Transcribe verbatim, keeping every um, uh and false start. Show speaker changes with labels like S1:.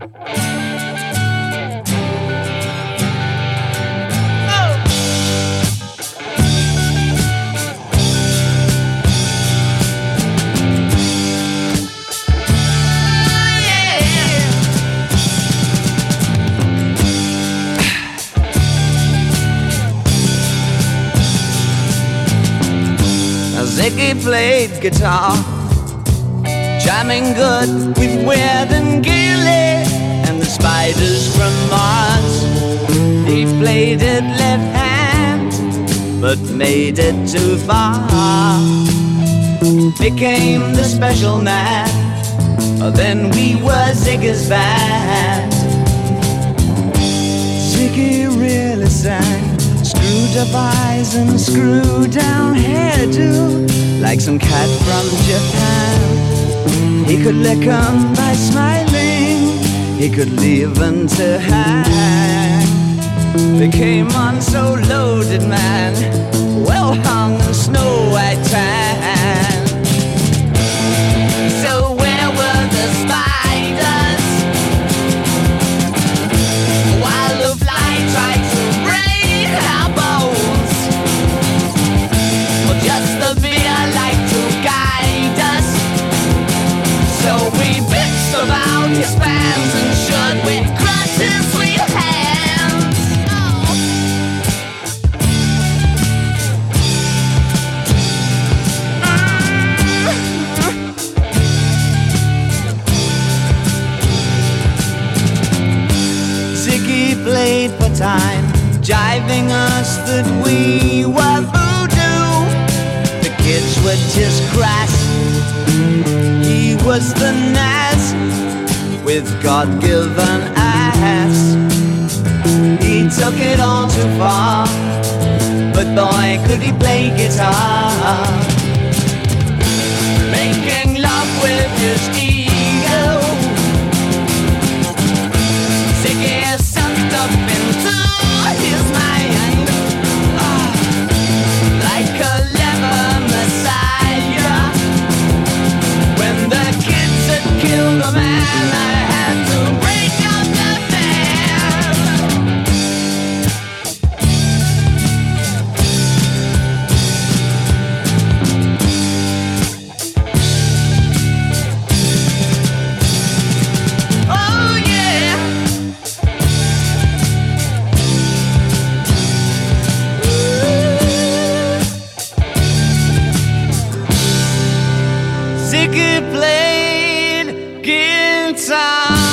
S1: Ziggy played guitar, jamming good with Weird and Gilly and the Spiders from Mars. He played it left hand, but made it too far. Became the special man, then we were Ziggy's band. Ziggy really sang, screwed up eyes and screwed down hairdo, like some cat from Japan. He could lick 'em by smiling, he could leave them to hang. They came on so loaded, man, well hung in snow white tan. So where were the spiders while the fly tried to break our bones? Well, just the beer like to guide us, so we bitched about his fans and should we crush his sweet hands. Oh. Ziggy played for time, jiving us that we were voodoo. The kids were just crass, he was the Nas with God-given ass. He took it all too far, but boy could he play guitar. Making love with his ego, Ziggy sucked up into his mind, oh, like a clever messiah. When the kids had killed a man, I had to break up the band. Oh yeah. Ziggy played guitar.